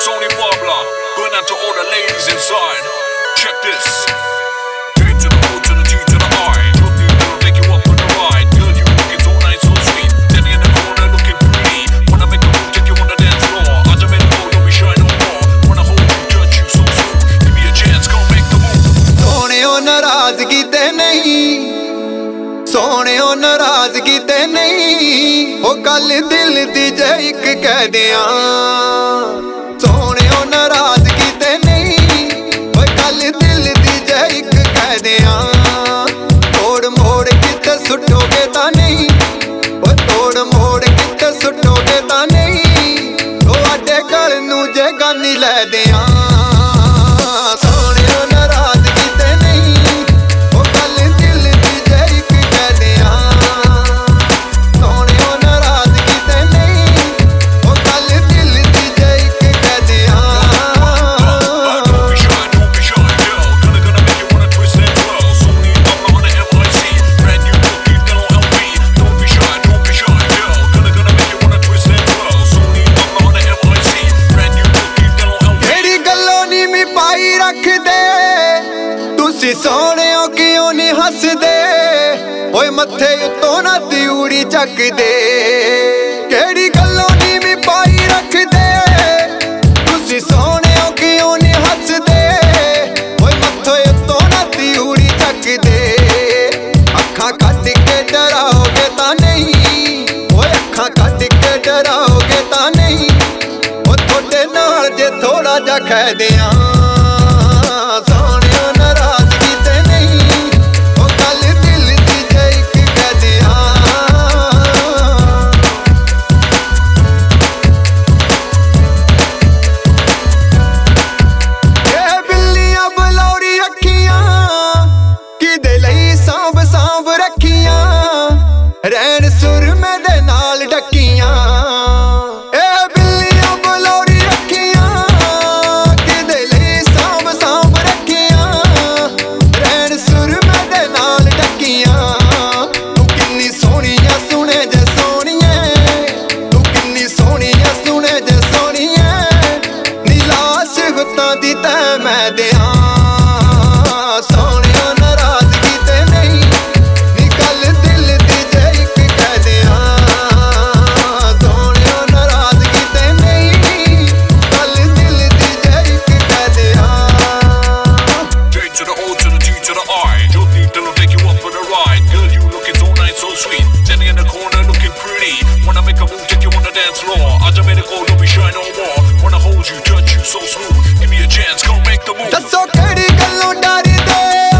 Sony Warbler, going out to all the ladies inside. Check this. A to the O to the T to the I. Drop you down, take you up on the ride. Girl, you looking so nice, so sweet. Daddy in the corner looking pretty. Wanna make a move, take you on the dance floor. I just made a go, don't be shy no more. Wanna hold you, touch you so smooth. Give me a chance, go make the move. ਸੋਹਣਿਓ ਨਾਰਾਜ਼ਗੀ ਤੇ ਨਹੀਂ, ਸੋਹਣਿਓ ਨਾਰਾਜ਼ਗੀ ਤੇ ਨਹੀਂ, ਉਹ ਗੱਲ ਦਿਲ ਦੀ ਜੇ ਇੱਕ ਕਹਿ ਦਿਆਂ। ਸੋਹਣਿਓ ਨਾਰਾਜ਼ਗੀ ਤੇ ਨਹੀਂ, ਉਹ ਗੱਲ ਦਿਲ ਦੀ ਜੇ ਇੱਕ ਕਹਿ ਦਿਆਂ। ਤੋੜ ਮੋੜ ਕਿਤੇ ਸੁੱਟੋਗੇ ਤਾਂ ਨਹੀਂ, ਉਹ ਤੋੜ ਮੋੜ ਕਿਤੇ ਸੁੱਟੋਗੇ ਤਾਂ ਨਹੀਂ, ਤੁਹਾਡੇ ਗਲ ਨੂੰ ਜੇ ਗਾਨੀ ਲੈ ਦਿਆਂ। ਸੋਹਣਿਓ ਨਾਰਾਜ਼ਗੀ ਤੇ ਨਹੀਂ, ਉਹ ਗੱਲ ਦਿਲ ਦੀ ਜੇ ਇੱਕ ਕਹਿ ਦਿਆਂ। ਸੋਹਣਿਓ ਨਾਰਾਜ਼ਗੀ ਤੇ ਨਹੀਂ, ਉਹ ਗੱਲ ਦਿਲ ਦੀ ਜੇ ਇੱਕ ਕਹਿ ਦਿਆਂ। Don't be shy, girl. Gonna make you wanna twist and twirl. Sony Warbler on the MIC. Brand new look, keep that on LP. Don't be shy, girl. Gonna make you wanna twist and twirl. Sony Warbler on the MIC. Brand new look, keep that on LP. ਕਿਹੜੀ ਗੱਲੋਂ ਨੀ ਮੈਂ ਪਾਈ ਰੱਖਦੇ, ਤੁਸੀਂ ਸੋਹਣਿਓ ਕਿਉਂ ਨੀ ਹੱਸਦੇ, ਓਏ ਮੱਥੇ ਉੱਤੋਂ ਨਾ ਤਿਉੜੀ ਚੱਕਦੇ। ਕਿਹੜੀ ਗੱਲੋਂ ਨੀ ਮੈਂ ਪਾਈ ਰੱਖਦੇ, ਤੁਸੀਂ ਸੋਹਣਿਓ ਕਿਉਂ ਨੀ ਹੱਸਦੇ, ਓਏ ਮੱਥੇ ਉੱਤੋਂ ਨਾ ਤਿਉੜੀ ਚੱਕਦੇ। ਅੱਖਾਂ ਕੱਢ ਕੇ ਡਰਾਓਗੇ ਤਾਂ ਨਹੀਂ, ਓਏ ਅੱਖਾਂ ਕੱਢ ਕੇ ਡਰਾਓਗੇ ਤਾਂ ਨਹੀਂ, ਉਹ ਤੁਹਾਡੇ ਨਾਲ ਜੇ ਥੋੜਾ ਜਿਹਾ ਕਹਿ ਦਿਆਂ। ਸੋਹਣਿਓ ਨਾਰਾਜ਼ਗੀ ਤੇ ਨਹੀਂ, ਉਹ ਗੱਲ ਦਿਲ ਦੀ ਜੇ ਇੱਕ ਕਹਿ ਦਿਆਂ। ਇਹ ਬਿੱਲੀਆਂ ਬਲੌਰੀ ਅੱਖੀਆਂ, ਕਿਹਦੇ ਲਈ ਸਾਂਭ ਸਾਂਭ ਰੱਖੀਆਂ, ਰਹਿਣ ਸੁਰਮੇ ਦੇ ਨਾਲ ਢੱਕੀਆਂ। ਇਹ ਬਿੱਲੀਆਂ ਬਲੌਰੀ ਅੱਖੀਆਂ, ਕਿਹਦੇ ਲਈ ਸਾਂਭ ਸਾਂਭ ਰੱਖੀਆਂ, ਰਹਿਣ ਸੁਰਮੇ ਦੇ ਨਾਲ ਢੱਕੀਆਂ। ਤੂੰ ਕਿੰਨੀ ਸੋਹਣੀ ਐ ਸੁਣੇ ਜੇ ਸੋਹਣੀਏ, ਤੂੰ ਕਿੰਨੀ ਸੋਹਣੀ ਐ ਸੁਣੇ ਜੇ ਸੋਹਣੀਏ, ਨੀਲਾ ਸਿਫਤਾਂ ਦੀ ਤੈਂ ਮੈਂ ਦਿਆਂ। ਸੋਹਣਿਓ ਨਾਰਾਜ਼ਗੀ ਤੇ ਨਹੀਂ, ਨੀ ਗੱਲ ਦਿਲ ਦੀ ਜੇ ਇੱਕ ਕਹਿ ਦਿਆਂ। ਸੋਹਣਿਓ ਨਾਰਾਜ਼ਗੀ ਤੇ ਨਹੀਂ, ਗੱਲ ਦਿਲ ਦੀ ਜੇ ਇੱਕ ਕਹਿ ਦਿਆਂ। J to the O to the T to the I. Your deep that'll take you up for the ride. Girl, you looking so nice, so sweet. Standing in the corner looking pretty. Wanna make a move, take you on the dance floor. I just made a go, don't be shy no more. Wanna hold you, touch you so smooth. Give me a chance, go make the move. ਦੱਸੋ ਕਿਹੜੀ ਗੱਲੋਂ ਡਰਦੇ,